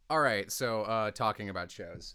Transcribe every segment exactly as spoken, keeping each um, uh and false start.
All right, so uh, talking about shows.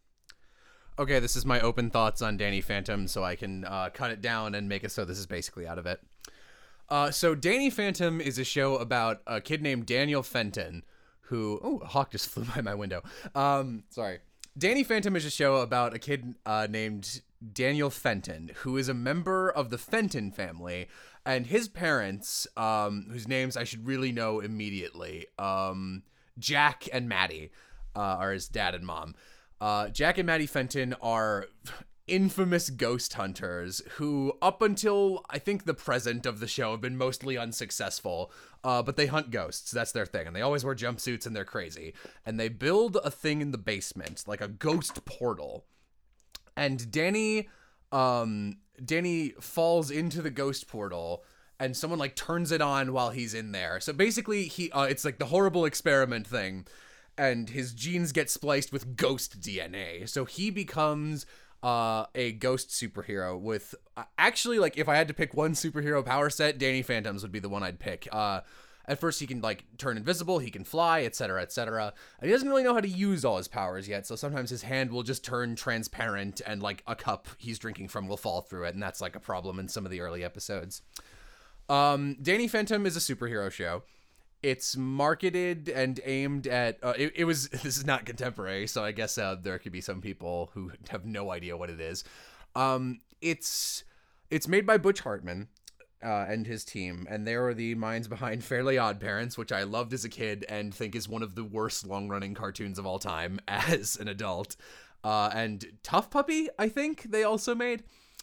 Okay, this is my open thoughts on Danny Phantom, so I can uh, cut it down and make it so this is basically out of it. Uh, so Danny Phantom is a show about a kid named Daniel Fenton, who... Oh, a hawk just flew by my window. Um, sorry. Danny Phantom is a show about a kid uh, named Daniel Fenton, who is a member of the Fenton family, and his parents, um, whose names I should really know immediately, um, Jack and Maddie, uh, are his dad and mom. Uh, Jack and Maddie Fenton are infamous ghost hunters who, up until I think the present of the show, have been mostly unsuccessful. Uh, but they hunt ghosts. That's their thing. And they always wear jumpsuits and they're crazy. And they build a thing in the basement, like a ghost portal. And Danny, um, Danny falls into the ghost portal and someone like turns it on while he's in there. So basically he, uh, it's like the horrible experiment thing. And his genes get spliced with ghost D N A. So he becomes uh, a ghost superhero with... Uh, actually, like, if I had to pick one superhero power set, Danny Phantoms would be the one I'd pick. Uh, at first, he can, like, turn invisible, he can fly, et cetera, et cetera. And he doesn't really know how to use all his powers yet, so sometimes his hand will just turn transparent and, like, a cup he's drinking from will fall through it, and that's, like, a problem in some of the early episodes. Um, Danny Phantom is a superhero show. It's marketed and aimed at, uh, it, it was, this is not contemporary, so I guess uh, there could be some people who have no idea what it is. Um, it's, it's made by Butch Hartman uh, and his team, and they are the minds behind Fairly Odd Parents, which I loved as a kid and think is one of the worst long-running cartoons of all time as an adult. Uh, and Tough Puppy, I think they also made.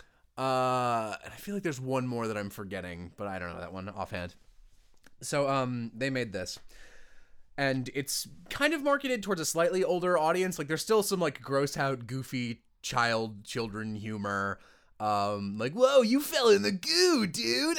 Uh, and I feel like there's one more that I'm forgetting, but I don't know that one offhand. So, um, they made this, and it's kind of marketed towards a slightly older audience. Like, there's still some, like, gross out, goofy child, children humor, um, like, whoa, you fell in the goo, dude,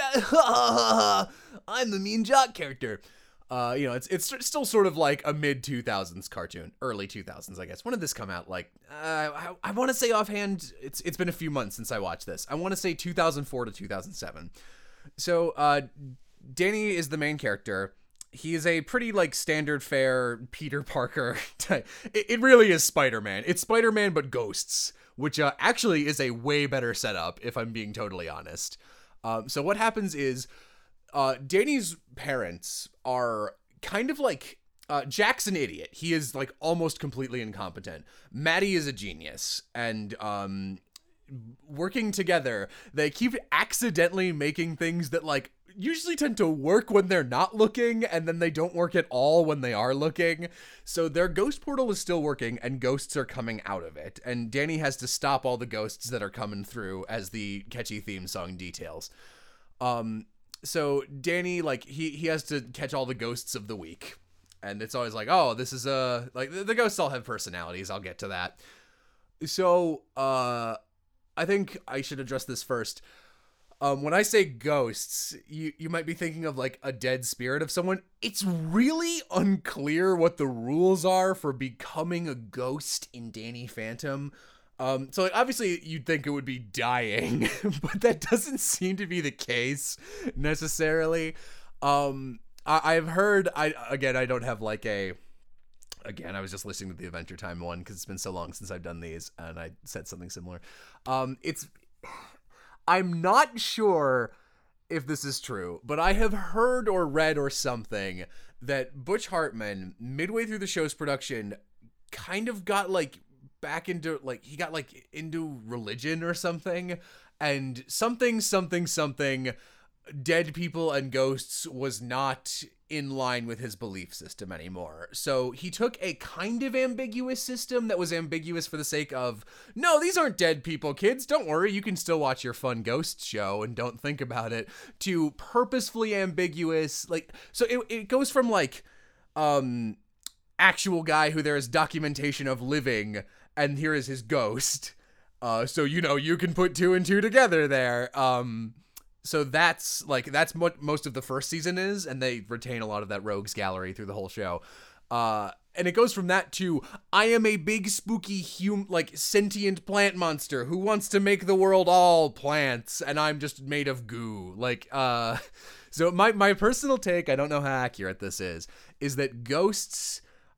I'm the mean jock character. Uh, you know, it's, it's still sort of like a mid two thousands cartoon, early two thousands, I guess. When did this come out? Like, uh, I, I want to say offhand, it's, it's been a few months since I watched this. I want to say two thousand four to two thousand seven. So, uh, Danny is the main character. He is a pretty, like, standard fare Peter Parker type. It, it really is Spider-Man. It's Spider-Man, but ghosts, which uh, actually is a way better setup, if I'm being totally honest. Um, so what happens is uh, Danny's parents are kind of like... Uh, Jack's an idiot. He is, like, almost completely incompetent. Maddie is a genius. And... um. working together, they keep accidentally making things that, like, usually tend to work when they're not looking, and then they don't work at all when they are looking. So their ghost portal is still working, and ghosts are coming out of it. And Danny has to stop all the ghosts that are coming through, as the catchy theme song details. Um, so Danny, like, he, he has to catch all the ghosts of the week. And it's always like, oh, this is a... Like, the, the ghosts all have personalities. I'll get to that. So, uh... I think I should address this first. Um, when I say ghosts, you, you might be thinking of, like, a dead spirit of someone. It's really unclear what the rules are for becoming a ghost in Danny Phantom. Um, so, like, obviously you'd think it would be dying, but that doesn't seem to be the case necessarily. Um, I, I've heard, I again, I don't have, like, a... Again, I was just listening to the Adventure Time one because it's been so long since I've done these, and I said something similar. Um, it's... I'm not sure if this is true, but I have heard or read or something that Butch Hartman, midway through the show's production, kind of got, like, back into, like, he got, like, into religion or something, and something, something, something, dead people and ghosts was not in line with his belief system anymore. So he took a kind of ambiguous system that was ambiguous for the sake of, no, these aren't dead people, kids. Don't worry, you can still watch your fun ghost show and don't think about it, to purposefully ambiguous, like, so it, it goes from, like, um, actual guy who there is documentation of living, and here is his ghost. Uh, so, you know, you can put two and two together there. Um... So that's, like, that's what most of the first season is, and they retain a lot of that rogues gallery through the whole show. Uh, and it goes from that to, I am a big, spooky, hum- like, sentient plant monster who wants to make the world all plants, and I'm just made of goo. Like, uh, so my, my personal take, I don't know how accurate this is, is that ghosts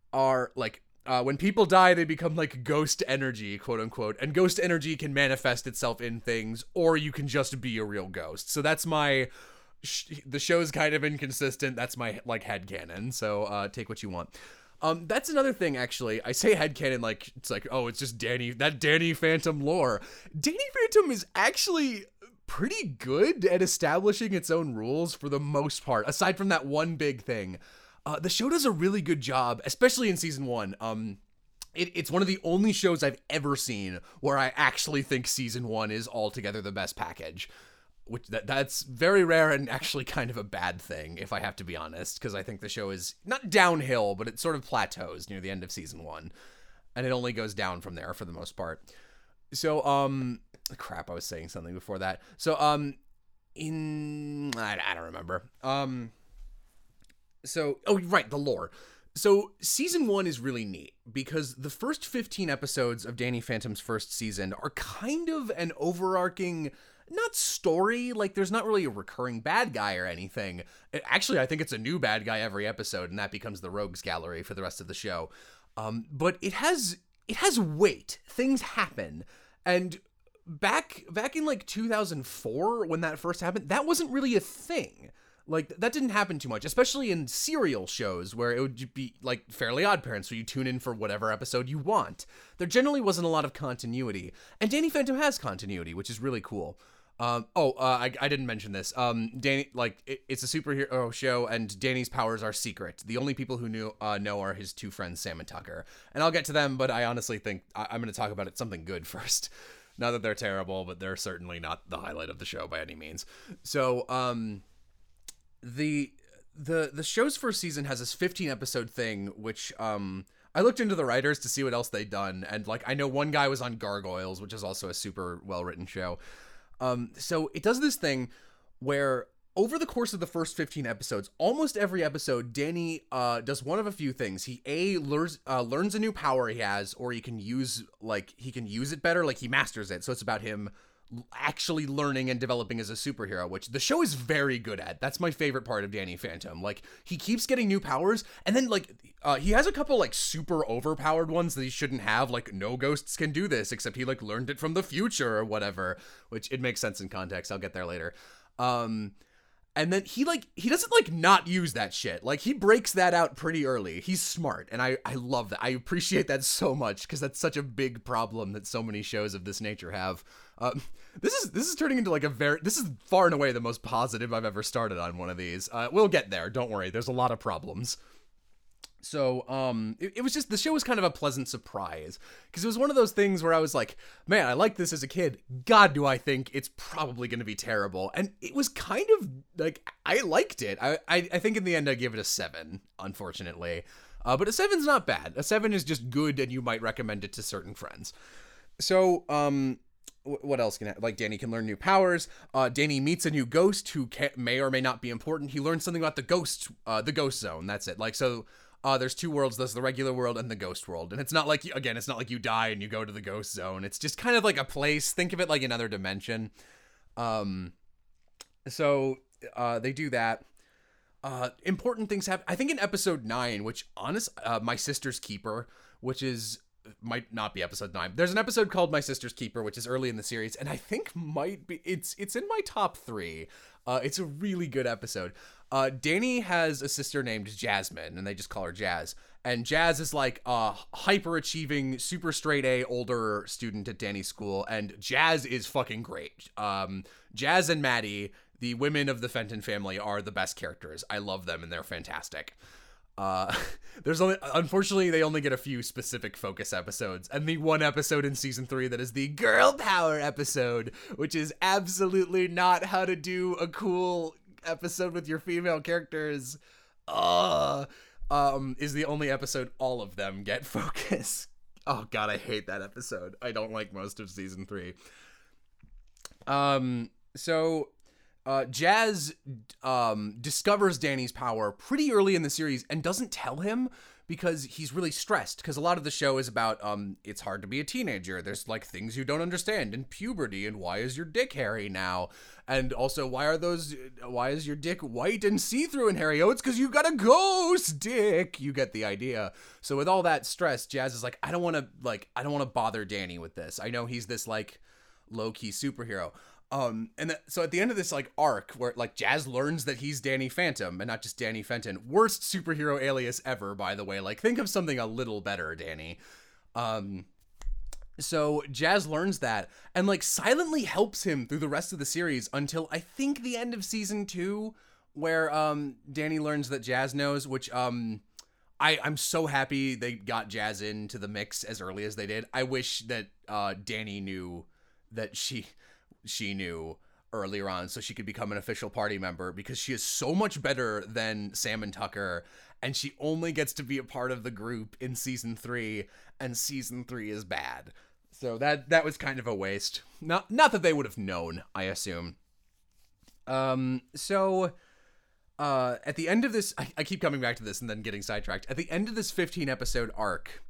are like uh, when people die, they become like ghost energy, quote unquote, and ghost energy can manifest itself in things, or you can just be a real ghost. So that's my sh- the show's kind of inconsistent. That's my like headcanon. So uh, take what you want. Um, that's another thing, actually. I say headcanon like it's like, oh, it's just Danny, that Danny Phantom lore. Danny Phantom is actually pretty good at establishing its own rules for the most part, aside from that one big thing. Uh, the show does a really good job, especially in season one. Um, it, it's one of the only shows I've ever seen where I actually think season one is altogether the best package. Which that that's very rare and actually kind of a bad thing, if I have to be honest, because I think the show is not downhill, but it sort of plateaus near the end of season one, and it only goes down from there for the most part. So, um, crap, I was saying something before that. So, um, in I, I don't remember. Um, so oh right, the lore. So season one is really neat because the first fifteen episodes of Danny Phantom's first season are kind of an overarching, not story, like there's not really a recurring bad guy or anything. Actually, I think it's a new bad guy every episode, and that becomes the rogues gallery for the rest of the show. Um, but it has it has weight. Things happen, and back back in like two thousand four when that first happened, that wasn't really a thing. Like, that didn't happen too much, especially in serial shows where it would be like Fairly Odd Parents, where you tune in for whatever episode you want. There generally wasn't a lot of continuity, and Danny Phantom has continuity, which is really cool. Um, oh, uh, I, I didn't mention this. Um, Danny, like, it, it's a superhero show, and Danny's powers are secret. The only people who knew uh, know are his two friends, Sam and Tucker. And I'll get to them, but I honestly think I, I'm going to talk about it something good first. Not that they're terrible, but they're certainly not the highlight of the show by any means. So, um, the the the show's first season has this fifteen episode thing, which um, I looked into the writers to see what else they'd done, and like I know one guy was on Gargoyles, which is also a super well written show. Um, so it does this thing where over the course of the first fifteen episodes, almost every episode, Danny uh, does one of a few things. He a learns uh, learns a new power he has, or he can use like he can use it better, like he masters it. So it's about him actually learning and developing as a superhero, which the show is very good at. That's my favorite part of Danny Phantom. Like, he keeps getting new powers, and then like uh, he has a couple like super overpowered ones that he shouldn't have. Like, no ghosts can do this, except he like learned it from the future or whatever, which it makes sense in context. I'll get there later. Um, and then he like he doesn't like not use that shit. Like, he breaks that out pretty early. He's smart, and I I love that. I appreciate that so much because that's such a big problem that so many shows of this nature have. Um, this is this is turning into like a very this is far and away the most positive I've ever started on one of these. Uh, we'll get there. Don't worry. There's a lot of problems. So um, it, it was just the show was kind of a pleasant surprise because it was one of those things where I was like, man, I liked this as a kid. God, do I think it's probably going to be terrible? And it was kind of like I liked it. I I, I think in the end I gave it a seven, unfortunately. Uh, but a seven's not bad. A seven is just good, and you might recommend it to certain friends. So um. What else can I, like Danny can learn new powers. Uh, Danny meets a new ghost who can, may or may not be important. He learns something about the ghost, uh, the ghost zone. That's it. Like, so, uh, there's two worlds. There's the regular world and the ghost world. And it's not like, again, it's not like you die and you go to the ghost zone. It's just kind of like a place. Think of it like another dimension. Um, so, uh, they do that. Uh, important things happen. I think in episode nine, which honest, uh, My Sister's Keeper, which is, might not be episode nine. There's an episode called My Sister's Keeper, which is early in the series, and I think might be it's it's in my top three. Uh, it's a really good episode. Uh, Danny has a sister named Jasmine, and they just call her Jazz. And Jazz is like a hyper-achieving, super straight-A older student at Danny's school, and Jazz is fucking great. Um, Jazz and Maddie, the women of the Fenton family, are the best characters. I love them, and they're fantastic. Uh, there's only, unfortunately, they only get a few specific focus episodes, and the one episode in season three that is the girl power episode, which is absolutely not how to do a cool episode with your female characters, uh, um, is the only episode all of them get focus. Oh god, I hate that episode. I don't like most of season three. Um, so... Uh, Jazz um, discovers Danny's power pretty early in the series and doesn't tell him because he's really stressed, because a lot of the show is about um it's hard to be a teenager. There's like things you don't understand in puberty, and why is your dick hairy now, and also why are those why is your dick white and see-through and hairy? Oh, it's because you got a ghost dick. You get the idea. So with all that stress, Jazz is like, I don't want to like I don't want to bother Danny with this. I know he's this like low-key superhero. Um, and th- so at the end of this like arc where like Jazz learns that he's Danny Phantom and not just Danny Fenton, worst superhero alias ever, by the way, like think of something a little better, Danny. Um, so Jazz learns that and like silently helps him through the rest of the series until I think the end of season two, where, um, Danny learns that Jazz knows, which, um, I, I'm so happy they got Jazz into the mix as early as they did. I wish that, uh, Danny knew that she... she knew earlier on so she could become an official party member, because she is so much better than Sam and Tucker, and she only gets to be a part of the group in season three, and season three is bad. So that that was kind of a waste. Not not that they would have known, I assume. Um so uh at the end of this, I, I keep coming back to this and then getting sidetracked. At the end of this fifteen episode arc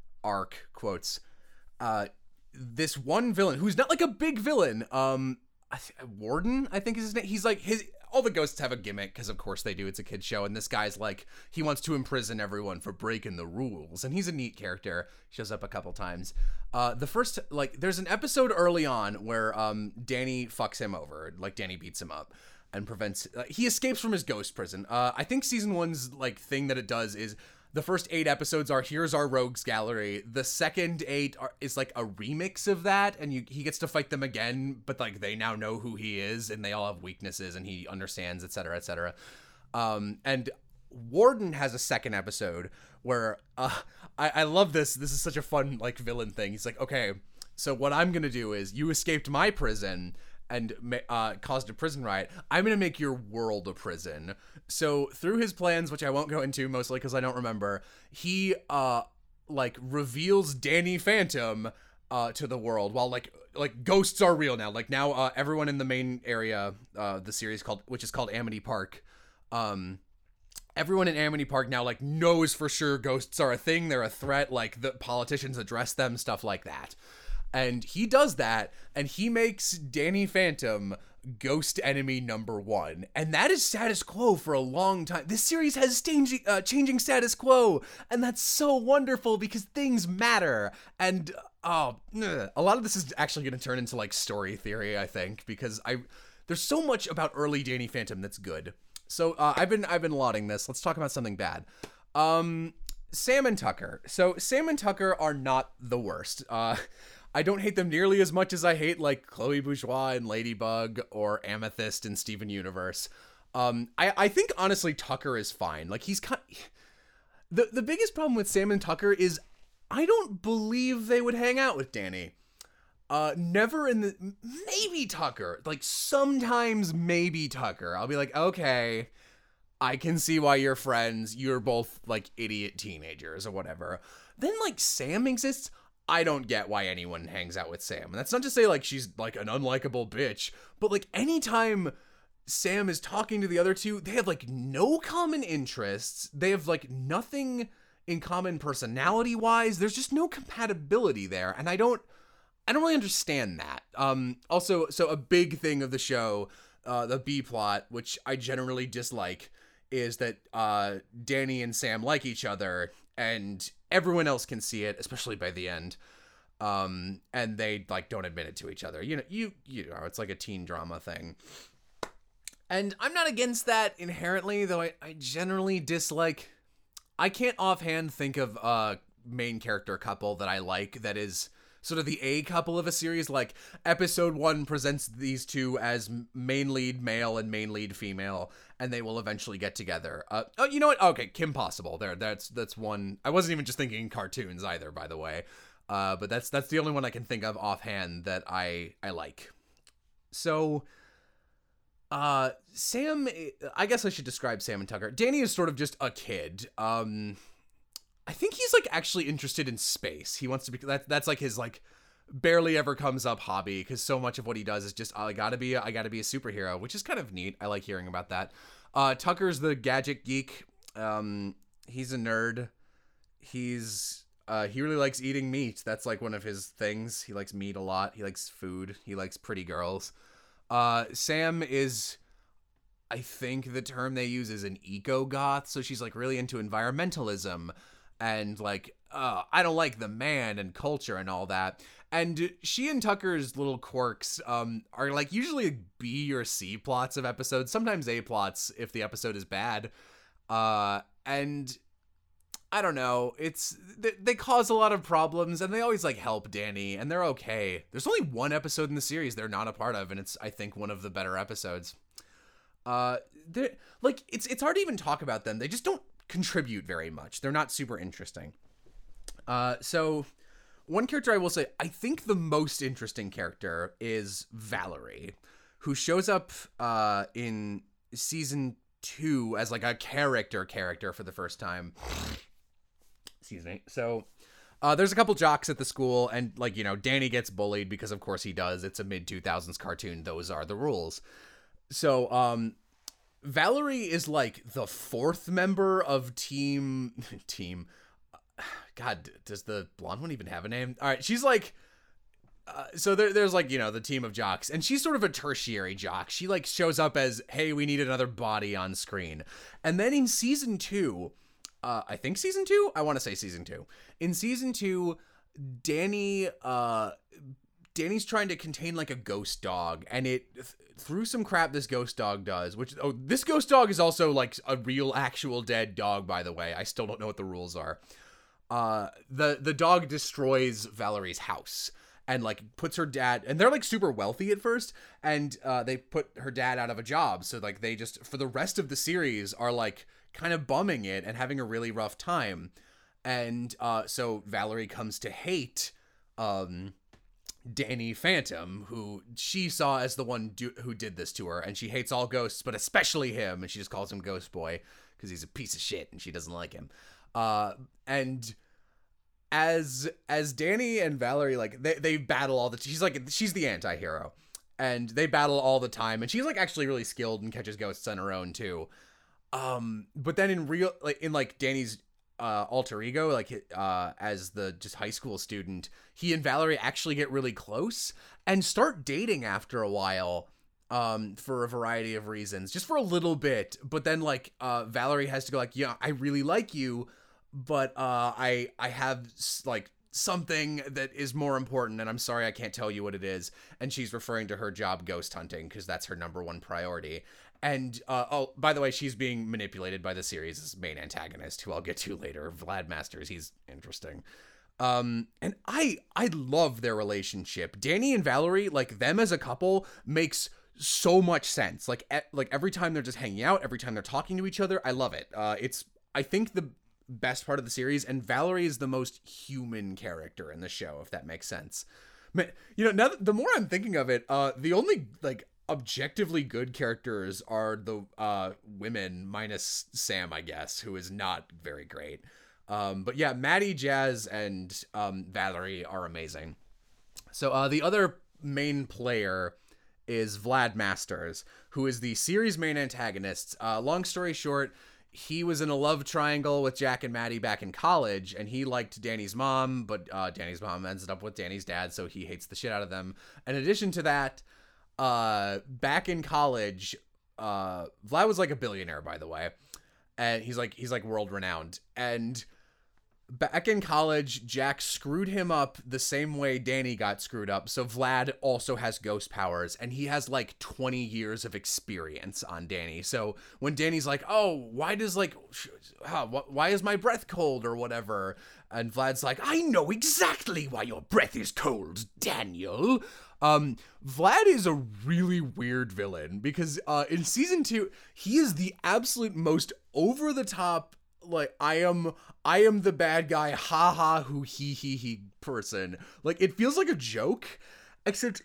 arc quotes, uh this one villain who's not like a big villain, um, I th- Warden, I think is his name. He's like his, all the ghosts have a gimmick, because of course they do. It's a kid's show. And this guy's like, he wants to imprison everyone for breaking the rules. And he's a neat character. Shows up a couple times. Uh, the first, like, there's an episode early on where, um, Danny fucks him over. Like Danny beats him up and prevents, uh, he escapes from his ghost prison. Uh, I think season one's like thing that it does is, the first eight episodes are, here's our rogues gallery. The second eight are, is like a remix of that, and you, he gets to fight them again, but like they now know who he is, and they all have weaknesses, and he understands, et cetera, et cetera. Um, and Warden has a second episode where uh, I, I love this. This is such a fun like villain thing. He's like, okay, so what I'm gonna do is, you escaped my prison and uh, caused a prison riot. I'm going to make your world a prison. So through his plans, which I won't go into mostly because I don't remember, he uh like reveals Danny Phantom uh to the world, while like like ghosts are real now. Like now uh, everyone in the main area, uh the series called, which is called Amity Park, um everyone in Amity Park now like knows for sure ghosts are a thing. They're a threat. Like the politicians address them, stuff like that. And he does that, and he makes Danny Phantom ghost enemy number one. And that is status quo for a long time. This series has changing, uh, changing status quo, and that's so wonderful because things matter. And, oh, ugh, a lot of this is actually going to turn into, like, story theory, I think, because I there's so much about early Danny Phantom that's good. So, uh, I've been I've been lauding this. Let's talk about something bad. Um, Sam and Tucker. So, Sam and Tucker are not the worst. Uh... I don't hate them nearly as much as I hate like Chloe Bourgeois and Ladybug or Amethyst and Steven Universe. Um, I, I think honestly Tucker is fine. Like he's kind. The the biggest problem with Sam and Tucker is I don't believe they would hang out with Danny. Uh, never in the maybe Tucker. Like sometimes maybe Tucker. I'll be like, okay, I can see why you're friends. You're both like idiot teenagers or whatever. Then like Sam exists. I don't get why anyone hangs out with Sam. And that's not to say like she's like an unlikable bitch, but like anytime Sam is talking to the other two, they have like no common interests. They have like nothing in common personality wise. There's just no compatibility there. And I don't, I don't really understand that. Um, also, so a big thing of the show, uh, the B plot, which I generally dislike, is that, uh, Danny and Sam like each other, and everyone else can see it, especially by the end. Um, and they like don't admit it to each other. You know, you you know, it's like a teen drama thing. And I'm not against that inherently, though I, I generally dislike. I can't offhand think of a main character couple that I like that is sort of the A couple of a series. Like episode one presents these two as main lead male and main lead female, and they will eventually get together. Uh, oh, you know what? Okay, Kim Possible. There, that's that's one. I wasn't even just thinking cartoons either, by the way. Uh, but that's that's the only one I can think of offhand that I I like. So, uh, Sam. I guess I should describe Sam and Tucker. Danny is sort of just a kid. Um, I think he's like actually interested in space. He wants to be. That that's like his like barely ever comes up hobby, because so much of what he does is just, oh, I gotta be, a, I gotta be a superhero, which is kind of neat. I like hearing about that. Uh, Tucker's the gadget geek. Um, he's a nerd. he's uh he really likes eating meat. That's like one of his things. He likes meat a lot. He likes food. He likes pretty girls. Uh, Sam is, I think the term they use is an eco-goth, so she's like really into environmentalism and like, uh, I don't like the man and culture and all that. And she and Tucker's little quirks um, are like usually B or C plots of episodes, sometimes A plots if the episode is bad. Uh, and I don't know, it's they, they cause a lot of problems and they always like help Danny and they're okay. There's only one episode in the series they're not a part of, and it's I think one of the better episodes. Uh, they're like it's it's hard to even talk about them. They just don't contribute very much. They're not super interesting. Uh, so one character I will say I think the most interesting character is Valerie, who shows up uh in season two as like a character character for the first time. Excuse me. So uh, there's a couple jocks at the school, and like, you know, Danny gets bullied because of course he does. It's a mid two thousands cartoon. Those are the rules. So um, Valerie is like the fourth member of team team. God, does the blonde one even have a name? All right. She's like, uh, so there, there's like, you know, the team of jocks, and she's sort of a tertiary jock. She like shows up as, hey, we need another body on screen. And then in season two, Uh, I think season two? I want to say season two. In season two, Danny, uh, Danny's trying to contain like a ghost dog, and it, th- through some crap this ghost dog does, which, oh, this ghost dog is also like a real actual dead dog, by the way. I still don't know what the rules are. Uh, the, the dog destroys Valerie's house and like puts her dad, and they're like super wealthy at first, and, uh, they put her dad out of a job. So like they just, for the rest of the series are like, kind of bumming it and having a really rough time. And uh, so Valerie comes to hate um, Danny Phantom, who she saw as the one do- who did this to her. And she hates all ghosts, but especially him. And she just calls him Ghost Boy because he's a piece of shit and she doesn't like him. Uh, and as as Danny and Valerie, like, they, they battle all the... She's like, she's the anti-hero. And they battle all the time. And she's like actually really skilled and catches ghosts on her own too. Um, but then in real, like in like Danny's, uh, alter ego, like, uh, as the just high school student, he and Valerie actually get really close and start dating after a while, um, for a variety of reasons, just for a little bit. But then like, uh, Valerie has to go like, yeah, I really like you, but, uh, I, I have like something that is more important, and I'm sorry I can't tell you what it is. And she's referring to her job ghost hunting because that's her number one priority. And, uh, oh, by the way, she's being manipulated by the series' main antagonist, who I'll get to later, Vlad Masters. He's interesting. Um, and I, I love their relationship. Danny and Valerie, like, them as a couple makes so much sense. Like, e- like every time they're just hanging out, every time they're talking to each other, I love it. Uh, it's, I think, the best part of the series, and Valerie is the most human character in the show, if that makes sense. Man, you know, now that, the more I'm thinking of it, uh, the only, like, objectively good characters are the uh women, minus Sam, I guess, who is not very great. Um but yeah, Maddie, Jazz, and um Valerie are amazing. So uh the other main player is Vlad Masters, who is the series main antagonist. Uh long story short, he was in a love triangle with Jack and Maddie back in college, and he liked Danny's mom, but uh Danny's mom ends up with Danny's dad, so he hates the shit out of them. In addition to that, Uh, back in college, uh, Vlad was like a billionaire, by the way, and he's like, he's like world renowned. And back in college, Jack screwed him up the same way Danny got screwed up. So Vlad also has ghost powers, and he has like twenty years of experience on Danny. So when Danny's like, oh, why does like, huh, why is my breath cold or whatever? And Vlad's like, I know exactly why your breath is cold, Daniel. Um, Vlad is a really weird villain because, uh, in season two, he is the absolute most over the top, like, I am, I am the bad guy, ha ha, who he, he, he person. Like, it feels like a joke, except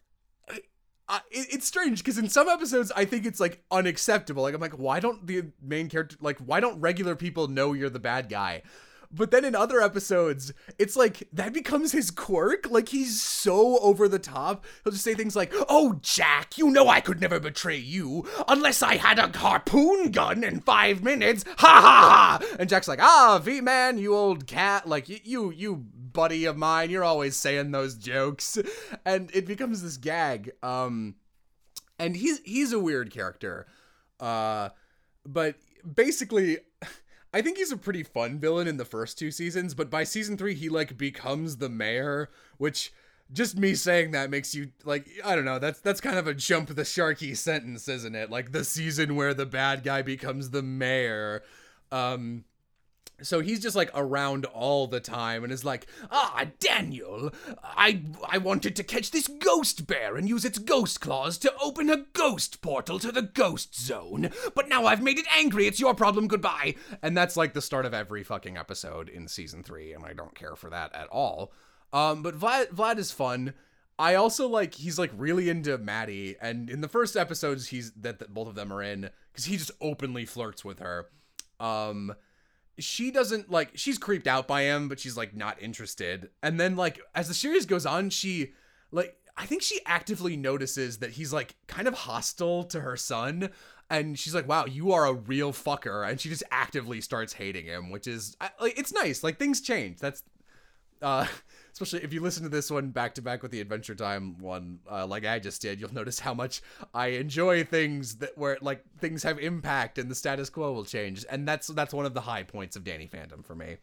I, I, it, it's strange because in some episodes, I think it's like unacceptable. Like, I'm like, why don't the main character, like, why don't regular people know you're the bad guy? But then in other episodes, it's like that becomes his quirk. Like he's so over the top. He'll just say things like, "Oh, Jack, you know I could never betray you unless I had a harpoon gun in five minutes. Ha ha ha!" And Jack's like, "Ah, V-Man, you old cat. Like you, you, you buddy of mine. You're always saying those jokes." And it becomes this gag. Um, and he's he's a weird character. Uh, but basically, I think he's a pretty fun villain in the first two seasons, but by season three, he, like, becomes the mayor, which, just me saying that makes you, like, I don't know, that's that's kind of a jump the sharky sentence, isn't it? Like, the season where the bad guy becomes the mayor. Um... So he's just, like, around all the time and is like, "Ah, Daniel, I I wanted to catch this ghost bear and use its ghost claws to open a ghost portal to the ghost zone. But now I've made it angry. It's your problem. Goodbye." And that's, like, the start of every fucking episode in season three, and I don't care for that at all. Um, but Vlad, Vlad is fun. I also, like, he's, like, really into Maddie, and in the first episodes he's that, that both of them are in, because he just openly flirts with her. Um... She doesn't, like, she's creeped out by him, but she's, like, not interested. And then, like, as the series goes on, she, like, I think she actively notices that he's, like, kind of hostile to her son. And she's like, "Wow, you are a real fucker." And she just actively starts hating him, which is, like, it's nice. Like, things change. That's, uh, especially if you listen to this one back to back with the Adventure Time one, uh, like I just did, you'll notice how much I enjoy things that where like things have impact and the status quo will change. And that's, that's one of the high points of Danny Phantom for me.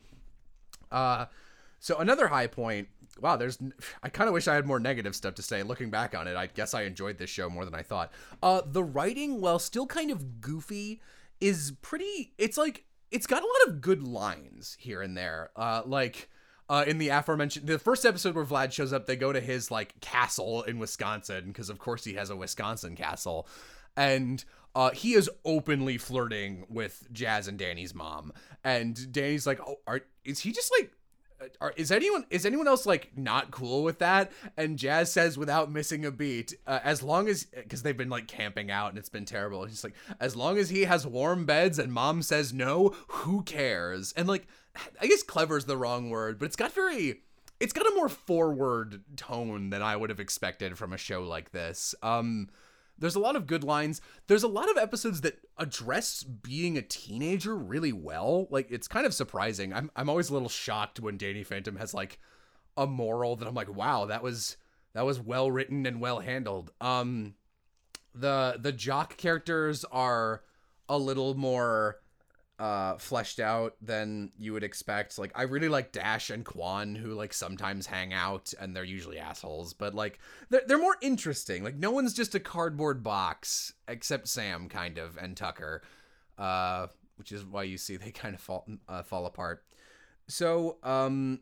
Uh, so another high point, wow, there's, I kind of wish I had more negative stuff to say. Looking back on it, I guess I enjoyed this show more than I thought. Uh, the writing, while still kind of goofy, is pretty, it's like, it's got a lot of good lines here and there. Uh, like, Uh, in the aforementioned, the first episode where Vlad shows up, they go to his, like, castle in Wisconsin, because of course he has a Wisconsin castle, and uh, he is openly flirting with Jazz and Danny's mom, and Danny's like, "Oh, are, is he just, like, are, is anyone, is anyone else, like, not cool with that?" And Jazz says, without missing a beat, uh, as long as, because they've been, like, camping out, and it's been terrible, he's like, "As long as he has warm beds and mom says no, who cares?" And, like, I guess clever is the wrong word, but it's got very, it's got a more forward tone than I would have expected from a show like this. Um, there's a lot of good lines. There's a lot of episodes that address being a teenager really well. Like, it's kind of surprising. I'm, I'm always a little shocked when Danny Phantom has, like, a moral that I'm like, wow, that was, that was well written and well handled. Um, the, the jock characters are a little more uh fleshed out than you would expect. Like, I really like Dash and Quan, who, like, sometimes hang out, and they're usually assholes, but, like, they're, they're more interesting. Like, no one's just a cardboard box, except Sam, kind of, and Tucker, uh which is why you see they kind of fall uh, fall apart. So um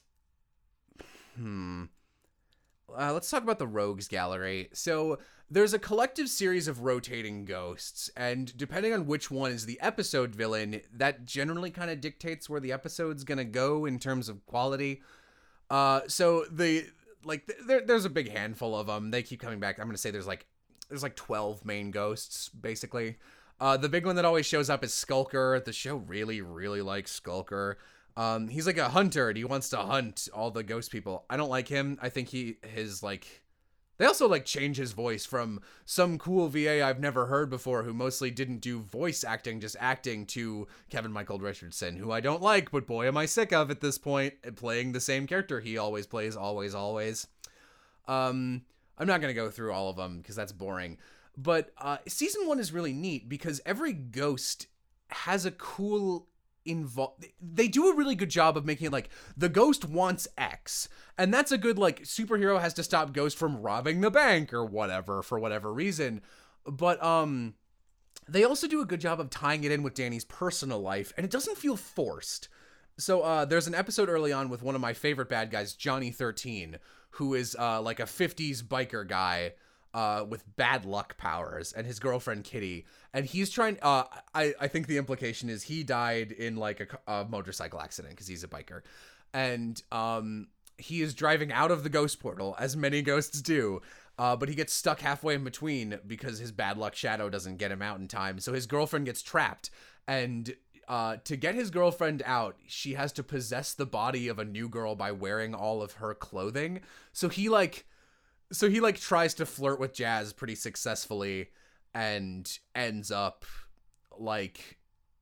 hmm uh, let's talk about the Rogues Gallery. So there's a collective series of rotating ghosts, and depending on which one is the episode villain, that generally kind of dictates where the episode's gonna go in terms of quality. Uh, so the like there, there's a big handful of them. They keep coming back. I'm gonna say there's like there's like twelve main ghosts basically. Uh, the big one that always shows up is Skulker. The show really, really likes Skulker. Um, he's like a hunter, and he wants to hunt all the ghost people. I don't like him. I think he his like. They also, like, change his voice from some cool V A I've never heard before who mostly didn't do voice acting, just acting, to Kevin Michael Richardson, who I don't like, but boy am I sick of at this point, playing the same character he always plays, always, always. Um, I'm not going to go through all of them because that's boring. But uh, season one is really neat because every ghost has a cool involved. They do a really good job of making it like the ghost wants X, and that's a good, like, superhero has to stop ghost from robbing the bank or whatever for whatever reason. But um they also do a good job of tying it in with Danny's personal life, and it doesn't feel forced. So uh there's an episode early on with one of my favorite bad guys, Johnny thirteen, who is uh like a fifties biker guy uh with bad luck powers, and his girlfriend Kitty, and he's trying uh I I think the implication is he died in like a, a motorcycle accident because he's a biker, and um he is driving out of the ghost portal, as many ghosts do, uh but he gets stuck halfway in between because his bad luck shadow doesn't get him out in time. So his girlfriend gets trapped, and uh, to get his girlfriend out, she has to possess the body of a new girl by wearing all of her clothing. So he like, so he like tries to flirt with Jazz pretty successfully, and ends up like,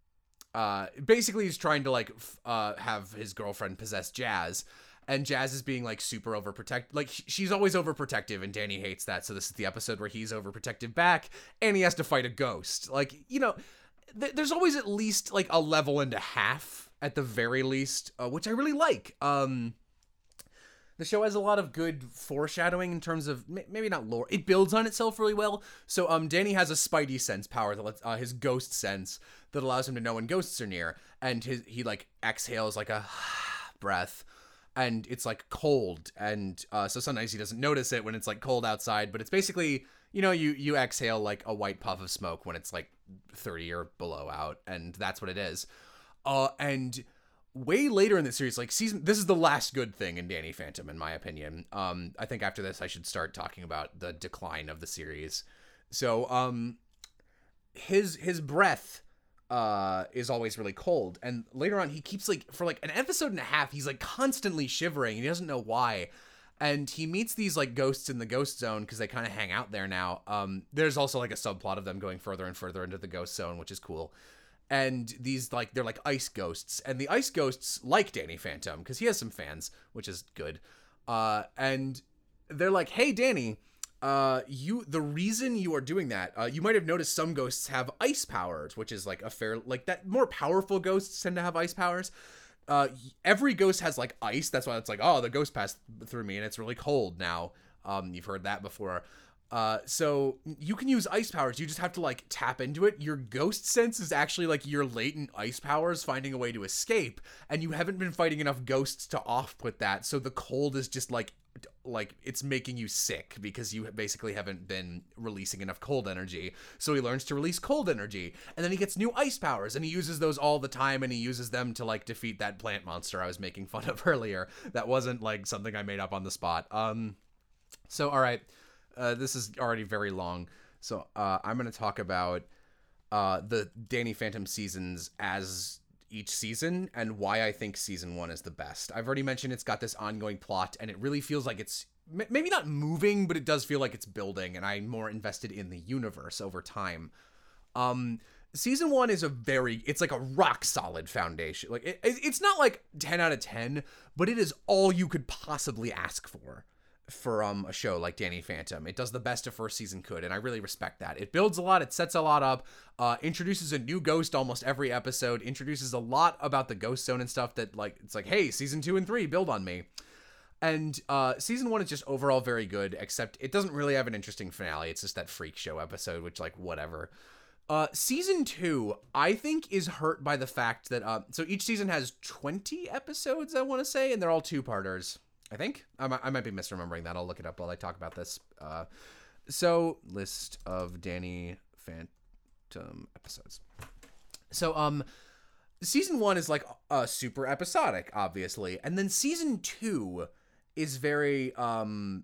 uh, basically he's trying to like, f- uh, have his girlfriend possess Jazz. And Jazz is being, like, super overprotective. Like, she's always overprotective, and Danny hates that. So this is the episode where he's overprotective back, and he has to fight a ghost. Like, you know, th- there's always at least, like, a level and a half, at the very least, uh, which I really like. Um, the show has a lot of good foreshadowing in terms of, m- maybe not lore. It builds on itself really well. So, um, Danny has a spidey sense power, that lets, uh, his ghost sense, that allows him to know when ghosts are near. And his he, like, exhales, like, a breath. And it's like cold, and uh, so sometimes he doesn't notice it when it's like cold outside, but it's basically, you know, you you exhale like a white puff of smoke when it's like thirty or below out, and that's what it is. Uh, and way later in the series, like season, this is the last good thing in Danny Phantom, in my opinion. Um, I think after this, I should start talking about the decline of the series. So, um, his his breath uh is always really cold, and later on he keeps like for like an episode and a half he's like constantly shivering, and he doesn't know why. And he meets these like ghosts in the ghost zone because they kind of hang out there now. Um there's also like a subplot of them going further and further into the ghost zone, which is cool. And these like they're like ice ghosts, and the ice ghosts like Danny Phantom because he has some fans, which is good. Uh and they're like, hey Danny, Uh, you, the reason you are doing that, uh, you might have noticed some ghosts have ice powers, which is like a fair, like that more powerful ghosts tend to have ice powers. Uh, every ghost has like ice. That's why it's like, oh, the ghost passed through me and it's really cold now. Um, you've heard that before. Uh, so you can use ice powers. You just have to like tap into it. Your ghost sense is actually like your latent ice powers finding a way to escape. And you haven't been fighting enough ghosts to off-put that. So the cold is just like, like it's making you sick because you basically haven't been releasing enough cold energy. So he learns to release cold energy, and then he gets new ice powers, and he uses those all the time, and he uses them to like defeat that plant monster I was making fun of earlier. That wasn't like something I made up on the spot. Um, so all right, uh, this is already very long. So uh, I'm gonna talk about uh, the Danny Phantom seasons as each season and why I think season one is the best. I've already mentioned it's got this ongoing plot, and it really feels like it's m- maybe not moving, but it does feel like it's building, and I'm more invested in the universe over time. Um, season one is a very, it's like a rock solid foundation. Like it, it's not like ten out of ten, but it is all you could possibly ask for. For um a show like Danny Phantom. It does the best a first season could, and I really respect that. It builds a lot, it sets a lot up, uh, introduces a new ghost almost every episode, introduces a lot about the ghost zone and stuff that like, it's like, hey, season two and three, build on me. And uh, season one is just overall very good, except it doesn't really have an interesting finale. It's just that freak show episode, which like, whatever. Uh, season two, I think, is hurt by the fact that, uh, so each season has twenty episodes, I want to say, and they're all two-parters. I think I might, I might be misremembering that. I'll look it up while I talk about this. Uh, so list of Danny Phantom episodes. So, um, season one is like, uh, super episodic, obviously. And then season two is very, um,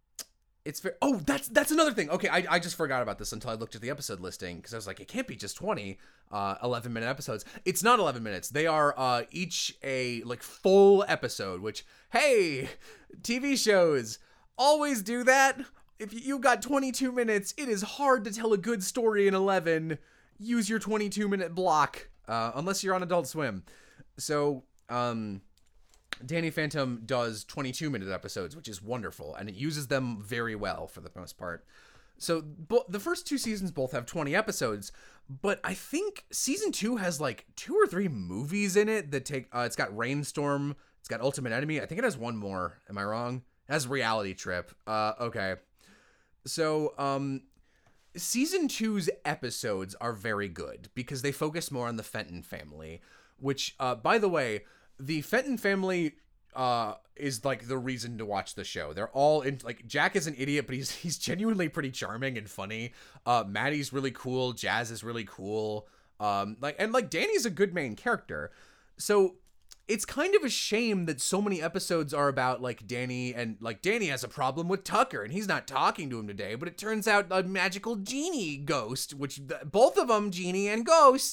it's very, oh, that's, that's another thing. Okay. I, I just forgot about this until I looked at the episode listing. Cause I was like, it can't be just twenty, uh, eleven minute episodes. It's not eleven minutes. They are, uh, each a like full episode, which, hey, T V shows always do that. If you got twenty-two minutes, it is hard to tell a good story in eleven. Use your twenty-two minute block, uh, unless you're on Adult Swim. So, um, Danny Phantom does twenty-two minute episodes, which is wonderful, and it uses them very well for the most part. So bo- the first two seasons both have twenty episodes, but I think season two has like two or three movies in it that take, uh, it's got Rainstorm, it's got Ultimate Enemy, I think it has one more, am I wrong? It has Reality Trip, uh, okay. So, um, season two's episodes are very good because they focus more on the Fenton family, which, uh, by the way, the Fenton family uh is like the reason to watch the show. They're all in, like, Jack is an idiot, but he's he's genuinely pretty charming and funny. Uh Maddie's really cool, Jazz is really cool. Um like and like Danny's a good main character. So it's kind of a shame that so many episodes are about like Danny and like Danny has a problem with Tucker and he's not talking to him today, but it turns out a magical genie ghost, which both of them, genie and ghost,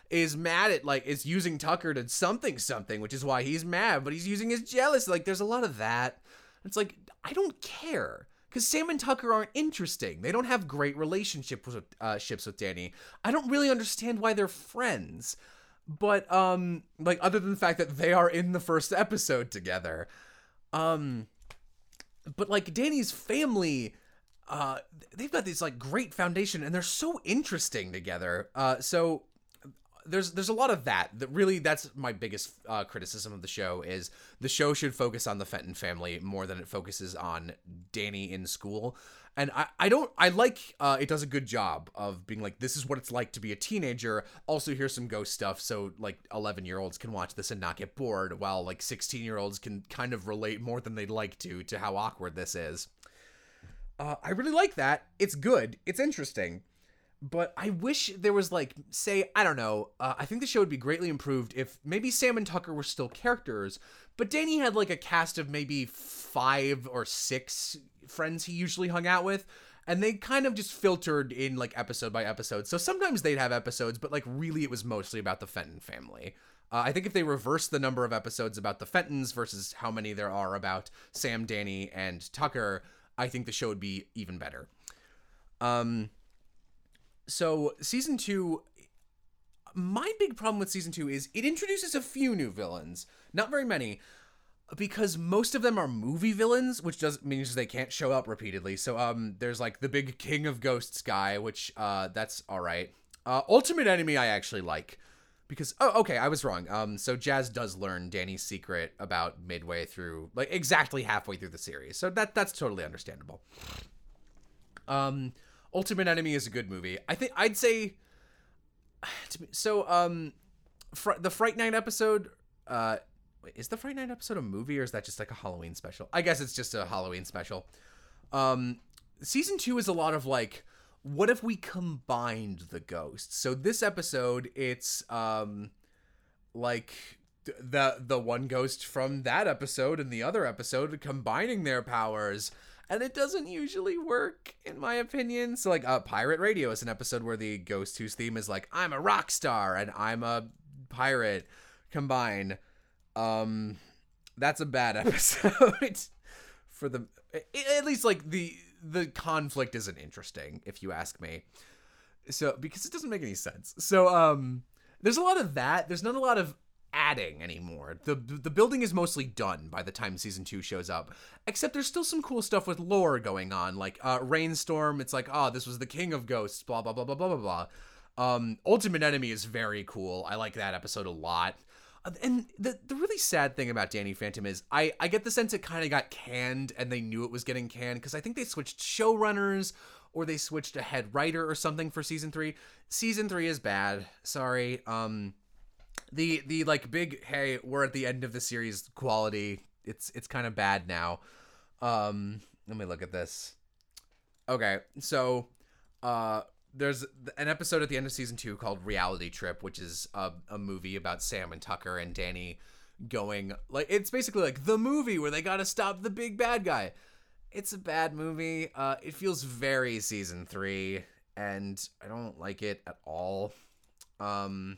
is mad at, like, is using Tucker to something something, which is why he's mad, but he's using his jealousy. Like, there's a lot of that. It's like, I don't care. Because Sam and Tucker aren't interesting. They don't have great relationships with, uh, ships with Danny. I don't really understand why they're friends. But, um, like, other than the fact that they are in the first episode together. Um, but, like, Danny's family... Uh, they've got this like great foundation and they're so interesting together. Uh, so there's, there's a lot of that that really, that's my biggest, uh, criticism of the show is the show should focus on the Fenton family more than it focuses on Danny in school. And I, I don't, I like, uh, it does a good job of being like, this is what it's like to be a teenager. Also, here's some ghost stuff. So like eleven year olds can watch this and not get bored, while like sixteen year olds can kind of relate more than they'd like to, to how awkward this is. Uh, I really like that. It's good. It's interesting. But I wish there was, like, say, I don't know, uh, I think the show would be greatly improved if maybe Sam and Tucker were still characters, but Danny had, like, a cast of maybe five or six friends he usually hung out with, and they kind of just filtered in, like, episode by episode. So sometimes they'd have episodes, but, like, really it was mostly about the Fenton family. Uh, I think if they reversed the number of episodes about the Fentons versus how many there are about Sam, Danny, and Tucker... I think the show would be even better. Um, so season two, my big problem with season two is it introduces a few new villains, not very many, because most of them are movie villains, which does means they can't show up repeatedly. So um, there's like the big King of Ghosts guy, which uh, that's all right. Uh, Ultimate Enemy I actually like. Because, oh, okay, I was wrong. Um, so Jazz does learn Danny's secret about midway through, like, exactly halfway through the series. So that that's totally understandable. Um, Ultimate Enemy is a good movie. I think, I'd say, so, um, fr- the Fright Night episode, uh, wait, is the Fright Night episode a movie, or is that just, like, a Halloween special? I guess it's just a Halloween special. Um, season two is a lot of, like... What if we combined the ghosts? So this episode, it's um, like the the one ghost from that episode and the other episode combining their powers, and it doesn't usually work, in my opinion. So like, uh, Pirate Radio is an episode where the ghost whose theme is like, I'm a rock star and I'm a pirate combine. Um, that's a bad episode for the, at least like the. The conflict isn't interesting, if you ask me. So, because it doesn't make any sense. So, um, there's a lot of that. There's not a lot of adding anymore. The the building is mostly done by the time season two shows up. Except there's still some cool stuff with lore going on. Like, uh, Rainstorm, it's like, oh, this was the king of ghosts, blah, blah, blah, blah, blah, blah, blah. Um, Ultimate Enemy is very cool. I like that episode a lot. And the the really sad thing about Danny Phantom is I, I get the sense it kind of got canned and they knew it was getting canned because I think they switched showrunners or they switched a head writer or something for season three. Season three is bad. Sorry. Um, the the like big, hey, we're at the end of the series quality. It's it's kind of bad now. Um, let me look at this. Okay, so uh. There's an episode at the end of season two called Reality Trip, which is a, a movie about Sam and Tucker and Danny going, like, it's basically like the movie where they gotta stop the big bad guy. It's a bad movie. Uh, it feels very season three, and I don't like it at all. Um,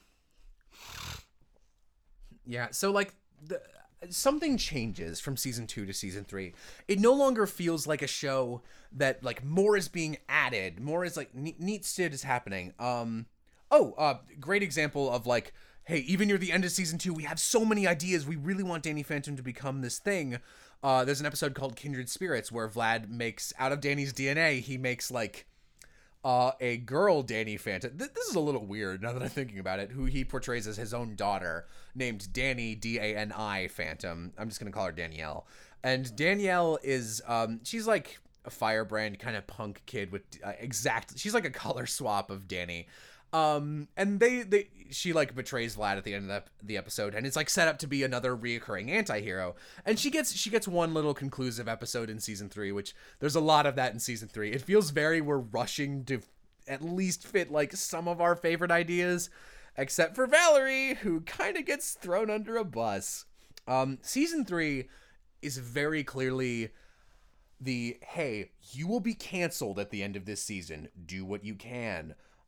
yeah, so, like, the, something changes from season two to season three. It no longer feels like a show that like more is being added, more is like neat, neat shit is happening. Um, oh, uh, great example of like, hey, even near the end of season two, we have so many ideas. We really want Danny Phantom to become this thing. Uh, there's an episode called Kindred Spirits where Vlad makes out of Danny's D N A, he makes like uh, a girl Danny Phantom. Th- this is a little weird now that I'm thinking about it, who he portrays as his own daughter named Danny, D A N I Phantom. I'm just going to call her Danielle. And Danielle is, um, she's like a firebrand kind of punk kid with uh, exact, she's like a color swap of Danny. Um, and they, they, she like betrays Vlad at the end of the, the episode, and it's like set up to be another reoccurring anti-hero. And she gets, she gets one little conclusive episode in season three, which there's a lot of that in season three. It feels very, we're rushing to at least fit like some of our favorite ideas, except for Valerie, who kind of gets thrown under a bus. Um, season three is very clearly the, hey, you will be canceled at the end of this season. Do what you can.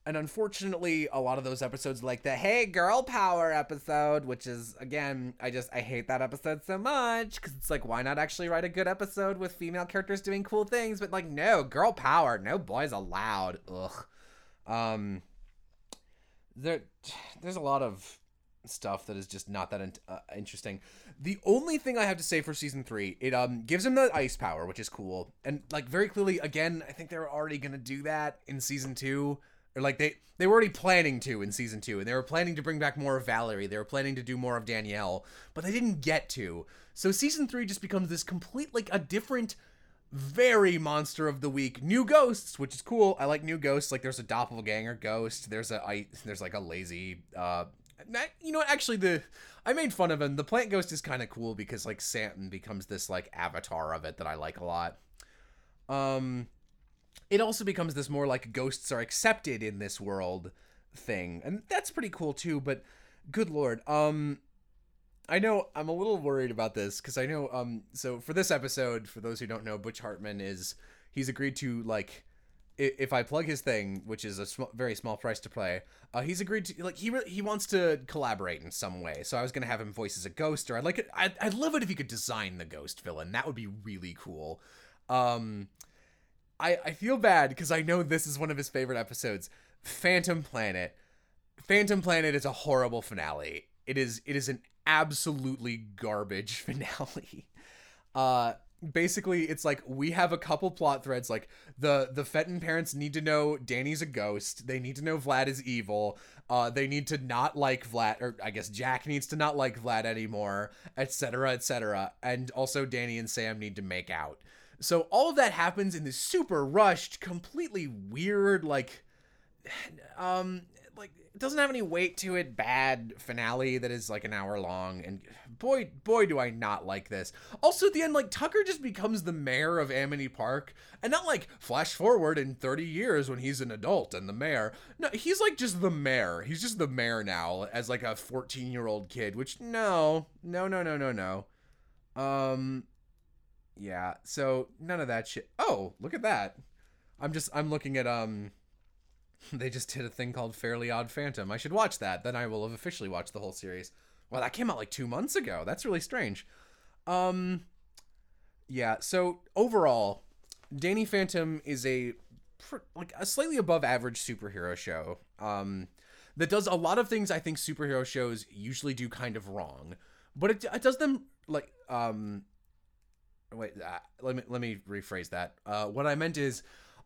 And unfortunately, a lot of those episodes, like the "Hey Girl Power" episode, which is, again, I just, I hate that episode so much, because it's like, why not actually write a good episode with female characters doing cool things? But like, no, girl power, no boys allowed. Ugh. Um, there, there's a lot of stuff that is just not that in- uh, interesting. The only thing I have to say for season three, it um gives him the ice power, which is cool, and like very clearly, again, I think they were already gonna do that in season two, or like they they were already planning to in season two, and they were planning to bring back more of Valerie, they were planning to do more of Danielle, but they didn't get to. So season three just becomes this complete, like, a different, very monster of the week, new ghosts, which is cool. I like new ghosts. Like, there's a doppelganger ghost, there's a I, there's like a lazy uh you know what, actually, the I made fun of him. The plant ghost is kind of cool because, like, Sam becomes this, like, avatar of it that I like a lot. Um, it also becomes this more, like, ghosts are accepted in this world thing, and that's pretty cool, too, but good lord. Um, I know I'm a little worried about this, because I know, um, so for this episode, for those who don't know, Butch Hartman is, he's agreed to, like, if I plug his thing, which is a sm- very small price to play, uh, he's agreed to, like, he re- he wants to collaborate in some way. So I was going to have him voice as a ghost, or I'd like it, I'd, I'd love it if he could design the ghost villain. That would be really cool. Um, I, I feel bad because I know this is one of his favorite episodes. Phantom Planet. Phantom Planet is a horrible finale. It is, it is an absolutely garbage finale. Uh, Basically, it's like, we have a couple plot threads, like the the Fenton parents need to know Danny's a ghost, they need to know Vlad is evil, uh they need to not like Vlad, or I guess Jack needs to not like Vlad anymore, etc, etc, and also Danny and Sam need to make out. So all of that happens in this super rushed, completely weird, like um like, it doesn't have any weight to it, bad finale that is like an hour long, and boy boy do I not like this. Also, at the end, like, Tucker just becomes the mayor of Amity Park, and not like flash forward in thirty years when he's an adult and the mayor. No, he's like just the mayor. He's just the mayor now as like a fourteen year old kid, which no no no no no no um yeah, so none of that shit. Oh, look at that. I'm just I'm looking at um they just did a thing called Fairly Odd Phantom. I should watch that. Then I will have officially watched the whole series. Well, that came out like two months ago. That's really strange. Um, yeah. So overall, Danny Phantom is a like a slightly above average superhero show. Um, that does a lot of things I think superhero shows usually do kind of wrong, but it, it does them like um. Wait, uh, let me let me rephrase that. Uh, what I meant is,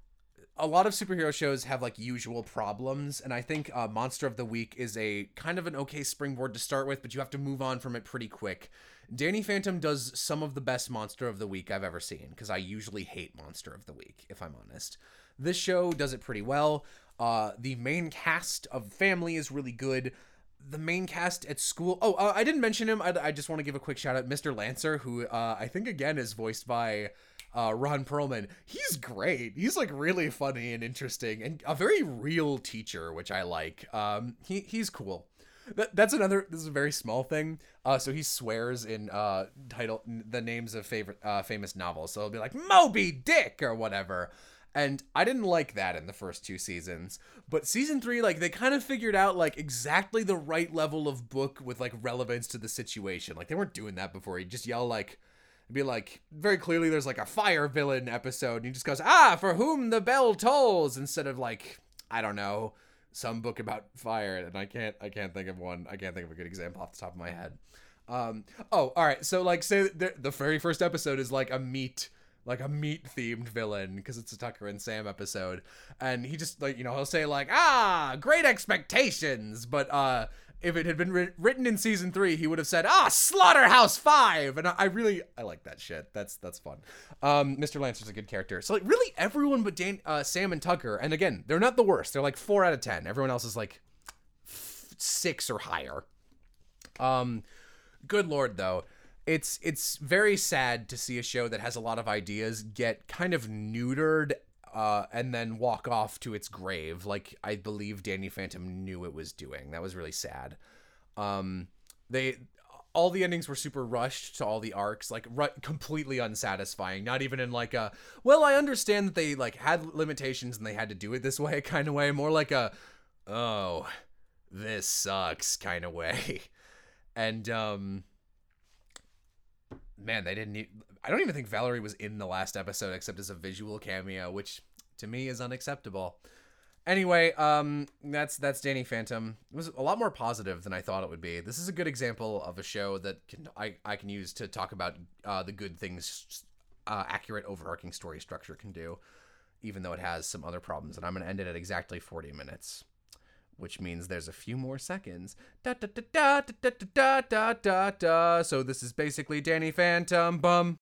a lot of superhero shows have like usual problems, and I think uh, Monster of the Week is a kind of an okay springboard to start with, but you have to move on from it pretty quick. Danny Phantom does some of the best Monster of the Week I've ever seen, because I usually hate Monster of the Week, if I'm honest. This show does it pretty well. Uh, the main cast of Family is really good. The main cast at school... Oh, uh, I didn't mention him. I, I just want to give a quick shout out. Mister Lancer, who uh, I think, again, is voiced by... Uh, Ron Perlman. He's great. He's like really funny and interesting, and a very real teacher, which I like. Um, he he's cool. That that's another. This is a very small thing. Uh, so he swears in uh title the names of favorite uh famous novels. So it'll be like Moby Dick or whatever. And I didn't like that in the first two seasons, but season three, like, they kind of figured out like exactly the right level of book with like relevance to the situation. Like, they weren't doing that before. He'd just yell like. Be like, very clearly there's like a fire villain episode, and he just goes, ah, for whom the bell tolls, instead of like, I don't know, some book about fire. And I can't I can't think of one. I can't think of a good example off the top of my head. Um oh, all right, so like, say the, the very first episode is like a meat like a meat themed villain, because it's a Tucker and Sam episode, and he just, like, you know, he'll say like, ah, great expectations, but uh if it had been ri- written in season three, he would have said, ah, Slaughterhouse Five. And I, I really, I like that shit. That's, that's fun. Um, Mister Lancer's a good character. So like really everyone but Dan, uh, Sam and Tucker. And again, they're not the worst. They're like four out of ten. Everyone else is like f- six or higher. Um, good Lord though. It's, it's very sad to see a show that has a lot of ideas get kind of neutered Uh, and then walk off to its grave, like I believe Danny Phantom knew it was doing. That was really sad. Um, they, all the endings were super rushed to all the arcs, like ru- completely unsatisfying. Not even in like a, well, I understand that they like had limitations and they had to do it this way kind of way. More like a, oh, this sucks kind of way. And um man, they didn't e- I don't even think Valerie was in the last episode except as a visual cameo, which to me is unacceptable. Anyway, um that's that's Danny Phantom. It was a lot more positive than I thought it would be. This is a good example of a show that can I I can use to talk about uh the good things uh accurate overarching story structure can do, even though it has some other problems. And I'm going to end it at exactly forty minutes, which means there's a few more seconds. Da da da da da da da da da da. So this is basically Danny Phantom. Bum.